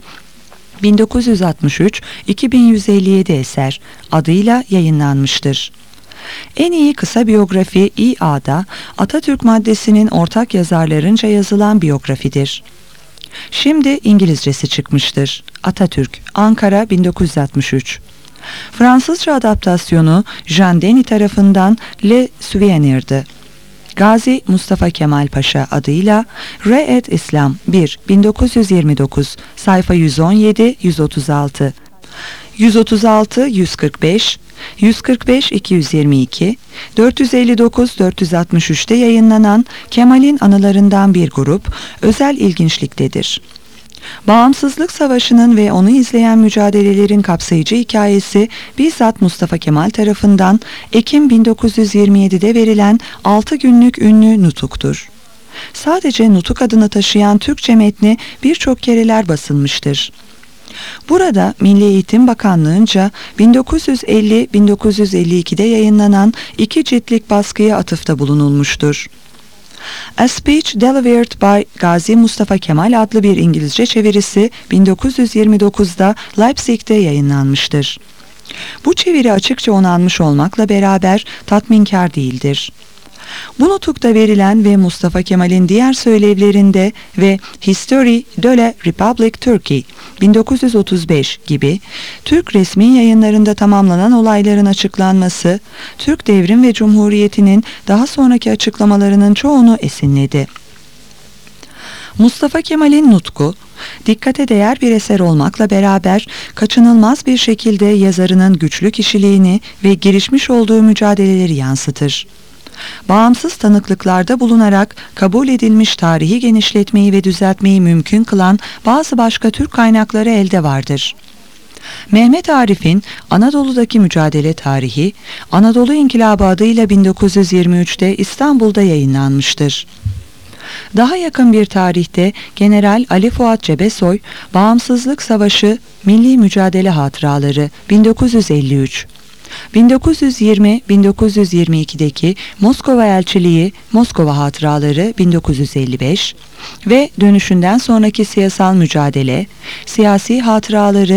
1963-2157 eser adıyla yayınlanmıştır. En iyi kısa biyografi İA'da Atatürk maddesinin ortak yazarlarınca yazılan biyografidir. Şimdi İngilizcesi çıkmıştır. Atatürk, Ankara 1963. Fransızca adaptasyonu Jean Denis tarafından Le Souvenir'dı. Gazi Mustafa Kemal Paşa adıyla Re et İslam 1 1929 sayfa 117-136 136-145 145-222 459-463'te yayınlanan Kemal'in anılarından bir grup özel ilginçliktedir. Bağımsızlık Savaşı'nın ve onu izleyen mücadelelerin kapsayıcı hikayesi bizzat Mustafa Kemal tarafından Ekim 1927'de verilen 6 günlük ünlü nutuktur. Sadece nutuk adını taşıyan Türkçe metni birçok kereler basılmıştır. Burada Milli Eğitim Bakanlığı'nca 1950-1952'de yayınlanan 2 ciltlik baskıya atıfta bulunulmuştur. A Speech Delivered by Gazi Mustafa Kemal adlı bir İngilizce çevirisi 1929'da Leipzig'te yayınlanmıştır. Bu çeviri açıkça onanmış olmakla beraber tatminkar değildir. Bu nutukta verilen ve Mustafa Kemal'in diğer söylevlerinde ve History de la Republic Turkey 1935 gibi Türk resmi yayınlarında tamamlanan olayların açıklanması, Türk Devrim ve Cumhuriyeti'nin daha sonraki açıklamalarının çoğunu esinledi. Mustafa Kemal'in nutku, dikkate değer bir eser olmakla beraber kaçınılmaz bir şekilde yazarının güçlü kişiliğini ve girişmiş olduğu mücadeleleri yansıtır. Bağımsız tanıklıklarda bulunarak kabul edilmiş tarihi genişletmeyi ve düzeltmeyi mümkün kılan bazı başka Türk kaynakları elde vardır. Mehmet Arif'in Anadolu'daki mücadele tarihi, Anadolu İnkılabı adıyla 1923'te İstanbul'da yayınlanmıştır. Daha yakın bir tarihte General Ali Fuat Cebesoy, Bağımsızlık Savaşı, Milli Mücadele Hatıraları 1953, 1920-1922'deki Moskova Elçiliği, Moskova Hatıraları 1955 ve dönüşünden sonraki siyasal mücadele, Siyasi Hatıraları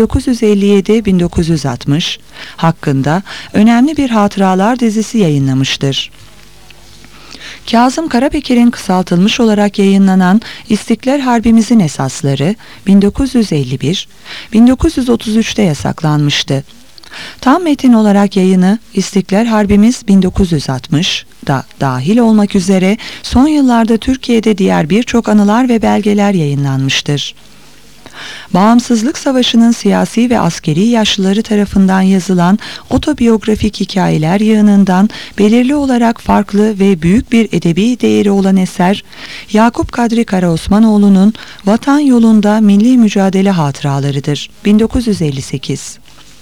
1957-1960 hakkında önemli bir hatıralar dizisi yayınlamıştır. Kazım Karabekir'in kısaltılmış olarak yayınlanan İstiklal Harbimizin Esasları 1951, 1933'te yasaklanmıştı. Tam metin olarak yayını İstiklal Harbimiz 1960 da dahil olmak üzere son yıllarda Türkiye'de diğer birçok anılar ve belgeler yayınlanmıştır. Bağımsızlık Savaşı'nın siyasi ve askeri yaşlıları tarafından yazılan otobiyografik hikayeler yığınından belirli olarak farklı ve büyük bir edebi değeri olan eser, Yakup Kadri Karaosmanoğlu'nun Vatan Yolunda Milli Mücadele Hatıralarıdır. 1958.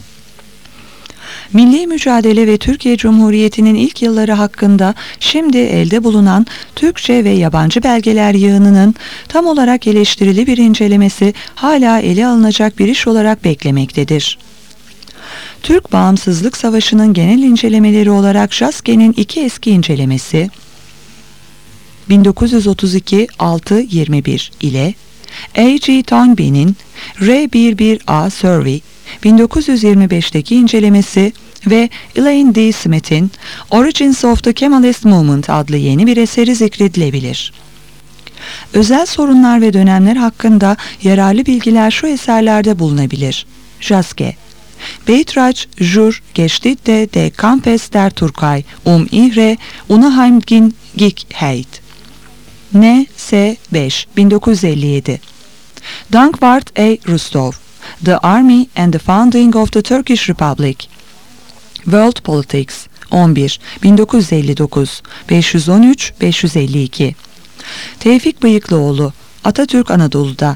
Milli mücadele ve Türkiye Cumhuriyeti'nin ilk yılları hakkında şimdi elde bulunan Türkçe ve yabancı belgeler yığınının tam olarak eleştirili bir incelemesi hala ele alınacak bir iş olarak beklemektedir. Türk Bağımsızlık Savaşı'nın genel incelemeleri olarak Jaske'nin iki eski incelemesi 1932-6-21 ile A.G. Toynbee'nin R11A Survey 1925'teki incelemesi ve Elaine D. Smith'in Origins of the Kemalist Movement adlı yeni bir eseri zikredilebilir. Özel sorunlar ve dönemler hakkında yararlı bilgiler şu eserlerde bulunabilir. Jaske Beitrag zur Geschichte des Kampfes der Türkei ihre Unabhängigkeit N.S. 5 1957 Dankwart A. Rustov The Army and the Founding of the Turkish Republic World Politics 11 1959 513-552 Tevfik Bıyıklıoğlu Atatürk Anadolu'da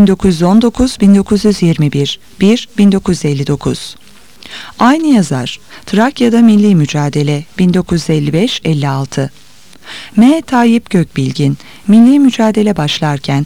1919-1921 1 1959 Aynı yazar Trakya'da Milli Mücadele 1955-56 M. Tayyip Gökbilgin Milli Mücadele başlarken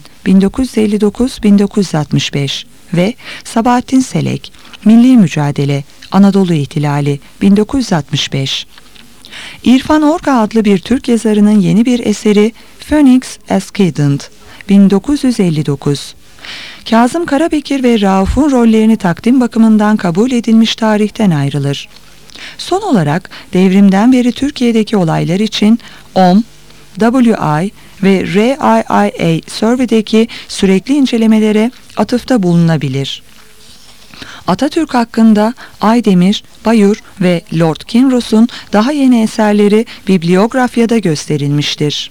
1959-1965 ve Sabahattin Selek Milli Mücadele Anadolu İhtilali 1965 İrfan Orga adlı bir Türk yazarının yeni bir eseri Phoenix Ascendant 1959 Kazım Karabekir ve Rauf'un rollerini takdim bakımından kabul edilmiş tarihten ayrılır. Son olarak devrimden beri Türkiye'deki olaylar için OM, WI ve RIIA Survey'deki sürekli incelemelere atıfta bulunabilir. Atatürk hakkında Aydemir, Bayur ve Lord Kinross'un daha yeni eserleri bibliografyada gösterilmiştir.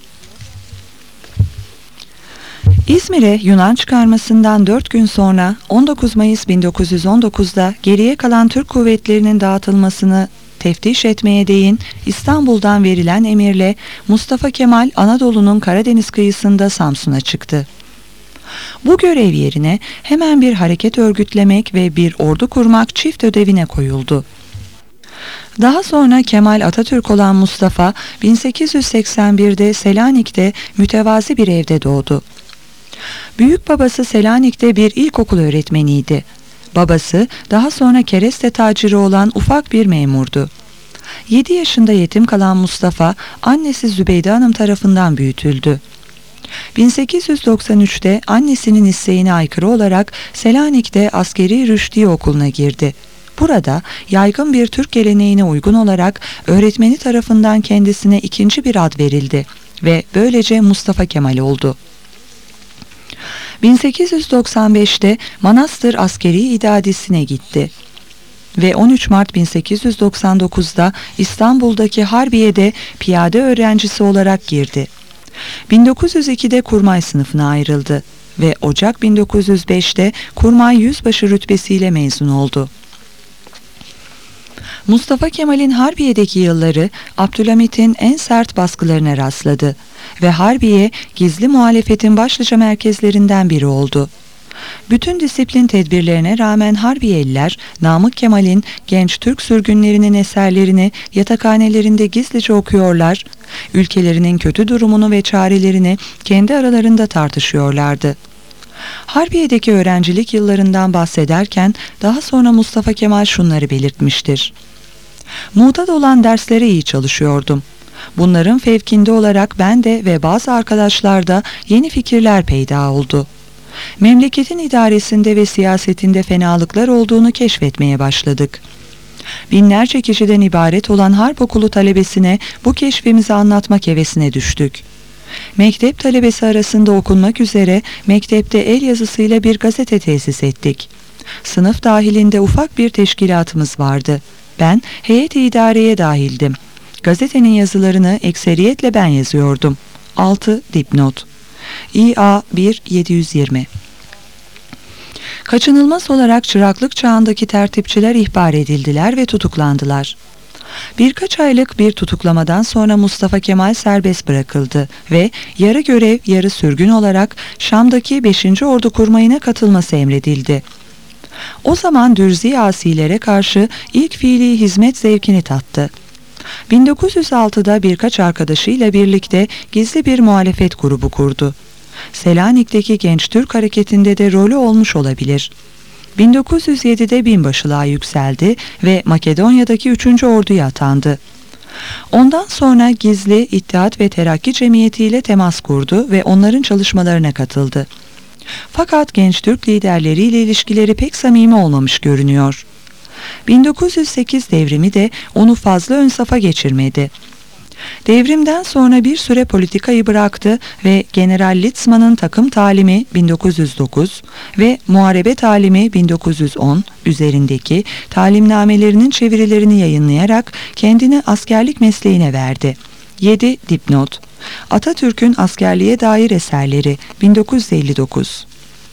İzmir'e Yunan çıkarmasından 4 gün sonra 19 Mayıs 1919'da geriye kalan Türk kuvvetlerinin dağıtılmasını teftiş etmeye değin İstanbul'dan verilen emirle Mustafa Kemal Anadolu'nun Karadeniz kıyısında Samsun'a çıktı. Bu görev yerine hemen bir hareket örgütlemek ve bir ordu kurmak çift ödevine koyuldu. Daha sonra Kemal Atatürk olan Mustafa 1881'de Selanik'te mütevazi bir evde doğdu. Büyük babası Selanik'te bir ilkokul öğretmeniydi. Babası daha sonra kereste taciri olan ufak bir memurdu. 7 yaşında yetim kalan Mustafa annesi Zübeyde Hanım tarafından büyütüldü. 1893'te annesinin isteğine aykırı olarak Selanik'te Askeri Rüşdiye Okulu'na girdi. Burada yaygın bir Türk geleneğine uygun olarak öğretmeni tarafından kendisine ikinci bir ad verildi ve böylece Mustafa Kemal oldu. 1895'te Manastır Askeri İdadisi'ne gitti ve 13 Mart 1899'da İstanbul'daki Harbiye'de piyade öğrencisi olarak girdi. 1902'de kurmay sınıfına ayrıldı ve Ocak 1905'te kurmay yüzbaşı rütbesiyle mezun oldu. Mustafa Kemal'in Harbiye'deki yılları Abdülhamit'in en sert baskılarına rastladı ve Harbiye gizli muhalefetin başlıca merkezlerinden biri oldu. Bütün disiplin tedbirlerine rağmen Harbiyeliler Namık Kemal'in genç Türk sürgünlerinin eserlerini yatakhanelerinde gizlice okuyorlar, ülkelerinin kötü durumunu ve çarelerini kendi aralarında tartışıyorlardı. Harbiye'deki öğrencilik yıllarından bahsederken daha sonra Mustafa Kemal şunları belirtmiştir. Muğdat olan derslere iyi çalışıyordum. Bunların fevkinde olarak ben de ve bazı arkadaşlarda yeni fikirler peyda oldu. Memleketin idaresinde ve siyasetinde fenalıklar olduğunu keşfetmeye başladık. Binlerce kişiden ibaret olan harp okulu talebesine bu keşfimizi anlatmak hevesine düştük. Mektep talebesi arasında okunmak üzere mektepte el yazısıyla bir gazete tesis ettik. Sınıf dahilinde ufak bir teşkilatımız vardı. Ben heyet-i idareye dahildim. Gazetenin yazılarını ekseriyetle ben yazıyordum. 6 dipnot. İA 1 720. Kaçınılmaz olarak çıraklık çağındaki tertipçiler ihbar edildiler ve tutuklandılar. Birkaç aylık bir tutuklamadan sonra Mustafa Kemal serbest bırakıldı ve yarı görev yarı sürgün olarak Şam'daki 5. Ordu kurmayına katılması emredildi. O zaman Dürzi asilere karşı ilk fiili hizmet zevkini tattı. 1906'da birkaç arkadaşıyla birlikte gizli bir muhalefet grubu kurdu. Selanik'teki Genç Türk Hareketi'nde de rolü olmuş olabilir. 1907'de binbaşılığa yükseldi ve Makedonya'daki 3. Ordu'ya atandı. Ondan sonra gizli İttihat ve Terakki Cemiyeti ile temas kurdu ve onların çalışmalarına katıldı. Fakat Genç Türk liderleriyle ilişkileri pek samimi olmamış görünüyor. 1908 devrimi de onu fazla ön safa geçirmedi. Devrimden sonra bir süre politikayı bıraktı ve General Litzman'ın takım talimi 1909 ve muharebe talimi 1910 üzerindeki talimnamelerinin çevirilerini yayınlayarak kendini askerlik mesleğine verdi. 7 dipnot. Atatürk'ün askerliğe dair eserleri 1959.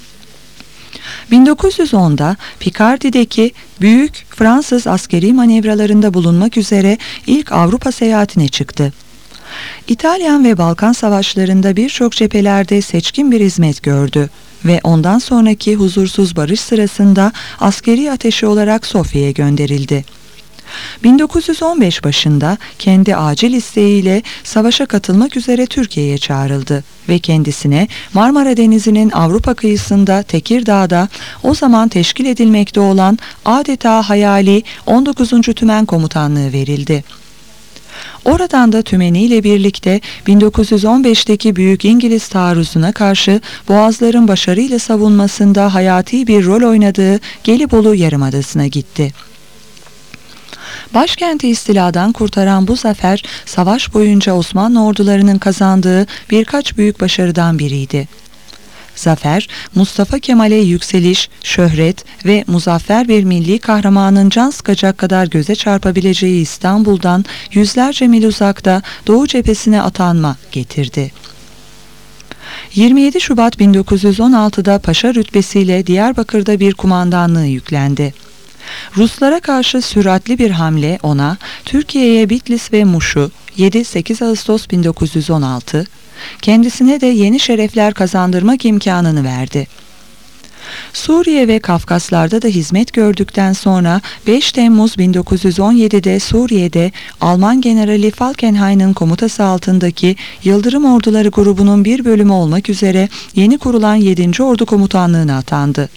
1910'da Picardy'deki büyük Fransız askeri manevralarında bulunmak üzere ilk Avrupa seyahatine çıktı. İtalyan ve Balkan savaşlarında birçok cephelerde seçkin bir hizmet gördü ve ondan sonraki huzursuz barış sırasında askeri ateşi olarak Sofya'ya gönderildi. 1915 başında kendi acil isteğiyle savaşa katılmak üzere Türkiye'ye çağrıldı ve kendisine Marmara Denizi'nin Avrupa kıyısında Tekirdağ'da o zaman teşkil edilmekte olan adeta hayali 19. Tümen Komutanlığı verildi. Oradan da tümeniyle birlikte 1915'teki Büyük İngiliz taarruzuna karşı Boğazların başarıyla savunmasında hayati bir rol oynadığı Gelibolu Yarımadası'na gitti. Başkenti istiladan kurtaran bu zafer, savaş boyunca Osmanlı ordularının kazandığı birkaç büyük başarıdan biriydi. Zafer, Mustafa Kemal'e yükseliş, şöhret ve muzaffer bir milli kahramanın can sıkacak kadar göze çarpabileceği İstanbul'dan yüzlerce mil uzakta Doğu cephesine atanma getirdi. 27 Şubat 1916'da paşa rütbesiyle Diyarbakır'da bir kumandanlığı yüklendi. Ruslara karşı süratli bir hamle ona Türkiye'ye Bitlis ve Muş'u 7-8 Ağustos 1916, kendisine de yeni şerefler kazandırmak imkanını verdi. Suriye ve Kafkaslar'da da hizmet gördükten sonra 5 Temmuz 1917'de Suriye'de Alman Generali Falkenhayn'ın komutası altındaki Yıldırım Orduları grubunun bir bölümü olmak üzere yeni kurulan 7. Ordu Komutanlığı'na atandı.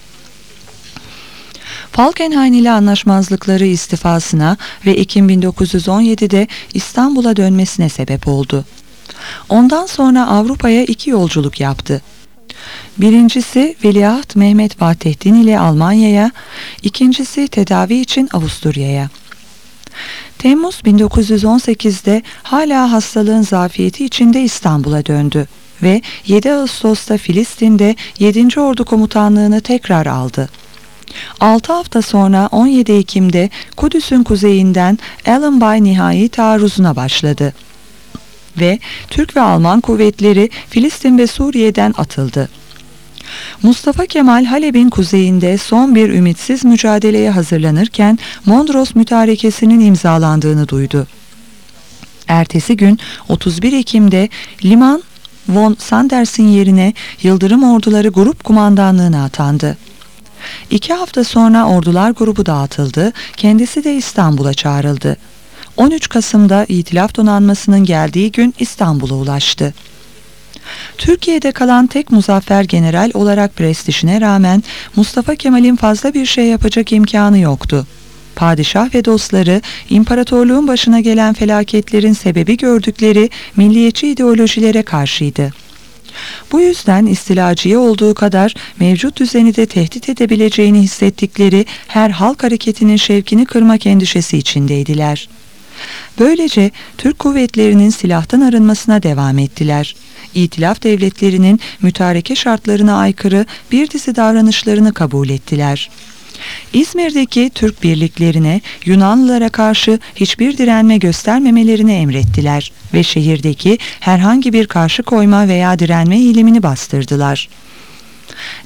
Falkenhayn ile anlaşmazlıkları istifasına ve Ekim 1917'de İstanbul'a dönmesine sebep oldu. Ondan sonra Avrupa'ya 2 yolculuk yaptı. Birincisi Veliaht Mehmet Vahdettin ile Almanya'ya, ikincisi tedavi için Avusturya'ya. Temmuz 1918'de hala hastalığın zafiyeti içinde İstanbul'a döndü ve 7 Ağustos'ta Filistin'de 7. Ordu Komutanlığı'nı tekrar aldı. 6 hafta sonra 17 Ekim'de Kudüs'ün kuzeyinden Allenby nihai taarruzuna başladı ve Türk ve Alman kuvvetleri Filistin ve Suriye'den atıldı. Mustafa Kemal Halep'in kuzeyinde son bir ümitsiz mücadeleye hazırlanırken Mondros Mütarekesi'nin imzalandığını duydu. Ertesi gün 31 Ekim'de Liman von Sanders'in yerine Yıldırım Orduları Grup Kumandanlığı'na atandı. 2 hafta sonra ordular grubu dağıtıldı, kendisi de İstanbul'a çağrıldı. 13 Kasım'da İtilaf Donanması'nın geldiği gün İstanbul'a ulaştı. Türkiye'de kalan tek muzaffer general olarak prestijine rağmen Mustafa Kemal'in fazla bir şey yapacak imkanı yoktu. Padişah ve dostları imparatorluğun başına gelen felaketlerin sebebi gördükleri milliyetçi ideolojilere karşıydı. Bu yüzden istilacıya olduğu kadar mevcut düzeni de tehdit edebileceğini hissettikleri her halk hareketinin şevkini kırmak endişesi içindeydiler. Böylece Türk kuvvetlerinin silahtan arınmasına devam ettiler. İtilaf devletlerinin mütareke şartlarına aykırı bir dizi davranışlarını kabul ettiler. İzmir'deki Türk birliklerine Yunanlılara karşı hiçbir direnme göstermemelerini emrettiler ve şehirdeki herhangi bir karşı koyma veya direnme eylemini bastırdılar.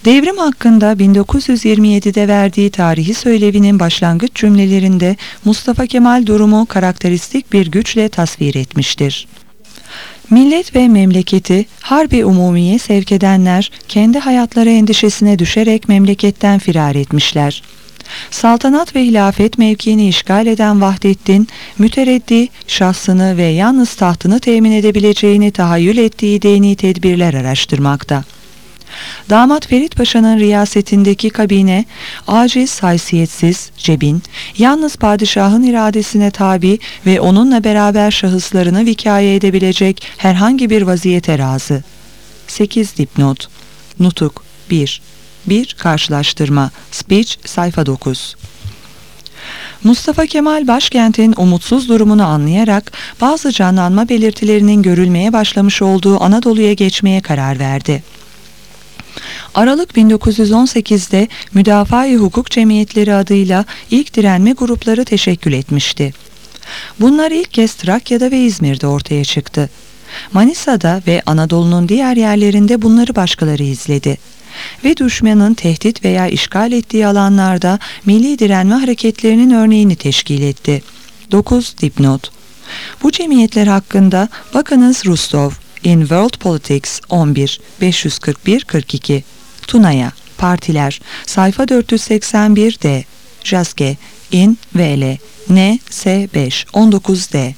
Devrim hakkında 1927'de verdiği tarihi söylevinin başlangıç cümlelerinde Mustafa Kemal durumu karakteristik bir güçle tasvir etmiştir. Millet ve memleketi harbi umumiye sevk edenler kendi hayatları endişesine düşerek memleketten firar etmişler. Saltanat ve hilafet mevkiini işgal eden Vahdettin, mütereddi, şahsını ve yalnız tahtını temin edebileceğini tahayyül ettiği dini tedbirler araştırmakta. Damat Ferit Paşa'nın riyasetindeki kabine, aciz, haysiyetsiz, cebin, yalnız padişahın iradesine tabi ve onunla beraber şahıslarını vikaye edebilecek herhangi bir vaziyete razı. 8 dipnot. Nutuk 1. Karşılaştırma. Speech sayfa 9. Mustafa Kemal başkentin umutsuz durumunu anlayarak bazı canlanma belirtilerinin görülmeye başlamış olduğu Anadolu'ya geçmeye karar verdi. Aralık 1918'de Müdafaa-i Hukuk Cemiyetleri adıyla ilk direnme grupları teşekkül etmişti. Bunlar ilk kez Trakya'da ve İzmir'de ortaya çıktı. Manisa'da ve Anadolu'nun diğer yerlerinde bunları başkaları izledi. Ve düşmanın tehdit veya işgal ettiği alanlarda milli direnme hareketlerinin örneğini teşkil etti. 9 dipnot. Bu cemiyetler hakkında bakınız Rustov, In World Politics 11, 541-42, Tunaya, Partiler, sayfa 481-D, Jaske, In VL, NS5, 19-D.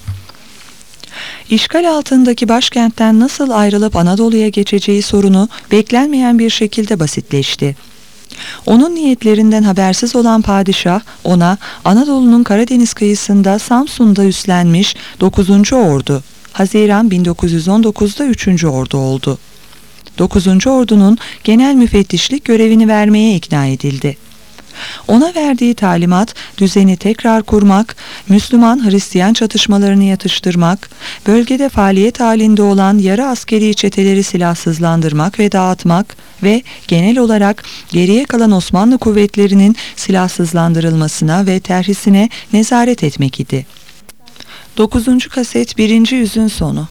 İşgal altındaki başkentten nasıl ayrılıp Anadolu'ya geçeceği sorunu beklenmeyen bir şekilde basitleşti. Onun niyetlerinden habersiz olan padişah ona Anadolu'nun Karadeniz kıyısında Samsun'da üstlenmiş 9. Ordu, Haziran 1919'da 3. Ordu oldu. 9. Ordu'nun genel müfettişlik görevini vermeye ikna edildi. Ona verdiği talimat, düzeni tekrar kurmak, Müslüman-Hristiyan çatışmalarını yatıştırmak, bölgede faaliyet halinde olan yarı askeri çeteleri silahsızlandırmak ve dağıtmak ve genel olarak geriye kalan Osmanlı kuvvetlerinin silahsızlandırılmasına ve terhisine nezaret etmek idi. 9. kaset 1. yüzün sonu.